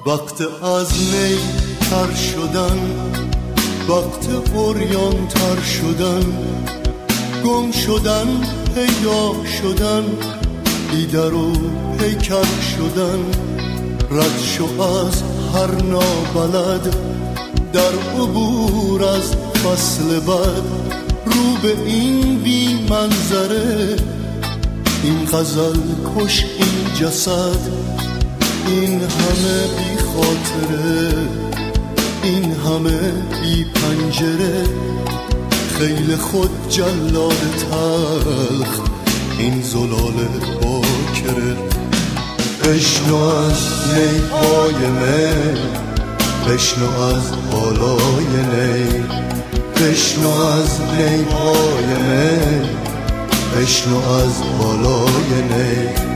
وقت از نی تر شدن، وقت عریان تر شدن، گم شدن، پیدا شدن، بیدر و پیکر شدن، رد شو از هر نابلد، در عبور از فصل بد، رو به این بی منظره، این غزل کش این جسد، این همه بی خاطره، این همه بی پنجره، خیل خود جلاد تلخ، این زلال باکره. بشنو از نیهای می، بشنو از بالای نی، بشنو از نیهای می، بشنو از بالای نی.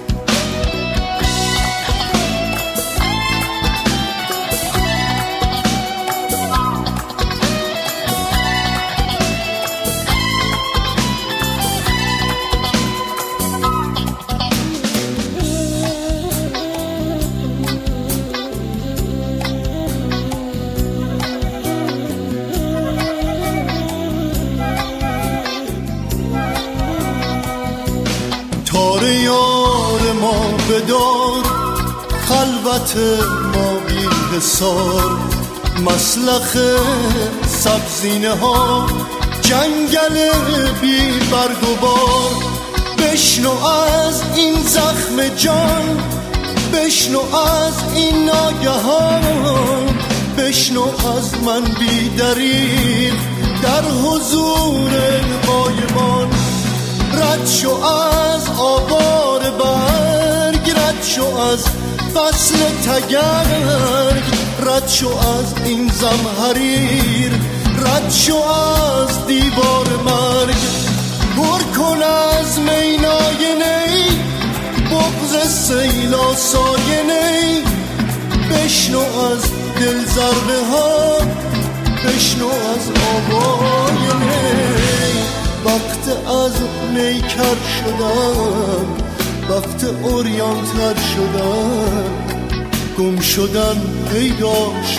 تار یار ما بدار، خلوت ما بی حصار، مسلخ سبزینه ها، جنگل بی برگ و بار. بشنو از این زخم جان، بشنو از این ناگهان، بشنو از من بی دریغ در حضور قایمان. رد شو از آوار برگ، رد شو از فصل تگرگ، رد شو از این زمهریر، رد شو از دیوار مرگ. پر کن از مینای نی، بغض سیل آسای نی، بشنو از دل ضربه ها، بشنو از آوای نی. وقت از نیکر شدن، وقت عریان تر شدن، گم شدن، پیدا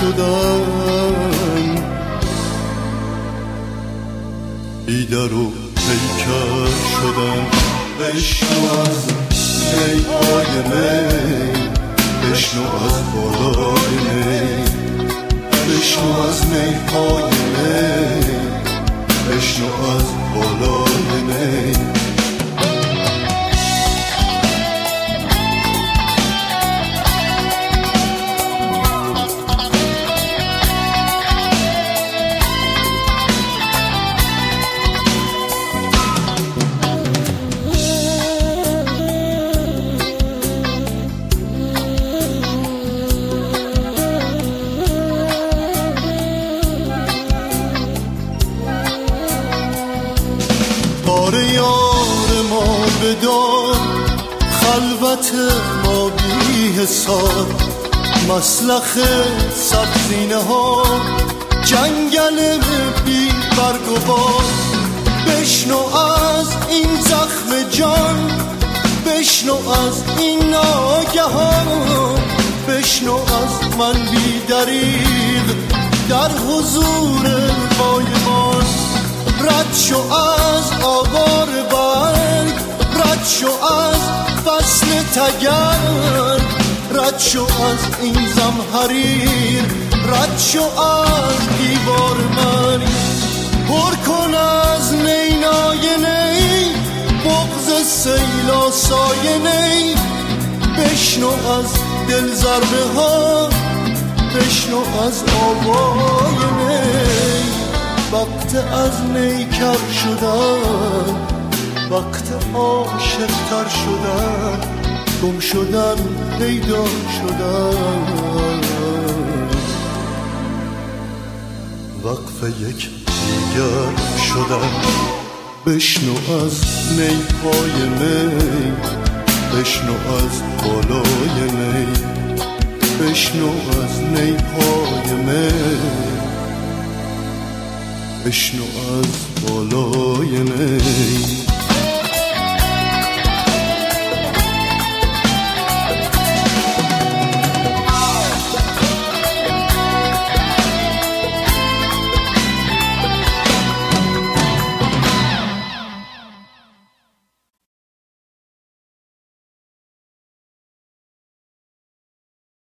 شدن، بیدر و پیکر شدن. بشنو از نیهای می، بشنو از بالای نی، بشنو از نیهای می، بشنو از بالای نی. تار یار ما بدار، خلوت ما بی حصار، مسلخ سبزینه ها، جنگل بی برگ و بار. بشنو از این زخم جان، بشنو از این ناگهان، بشنو از من بی دریغ در حضور قایمان. رد شو از آوار برگ، رد شو از فصل تگرگ، رد شو از این زمهریر، رد شو از دیوار مرگ. پر کن از مینای نی، بغض سیل آسای نی، بشنو از دل ضربه ها، بشنو از آوای نی. وقت از نیکر شدن، وقت عاشق تر شدن، گم شدن، پیدا شدن، وقف یک دیگر شدن. بشنو از نیهای می، بشنو از بالای نی، بشنو از نیهای می، بشنو از بالای نی.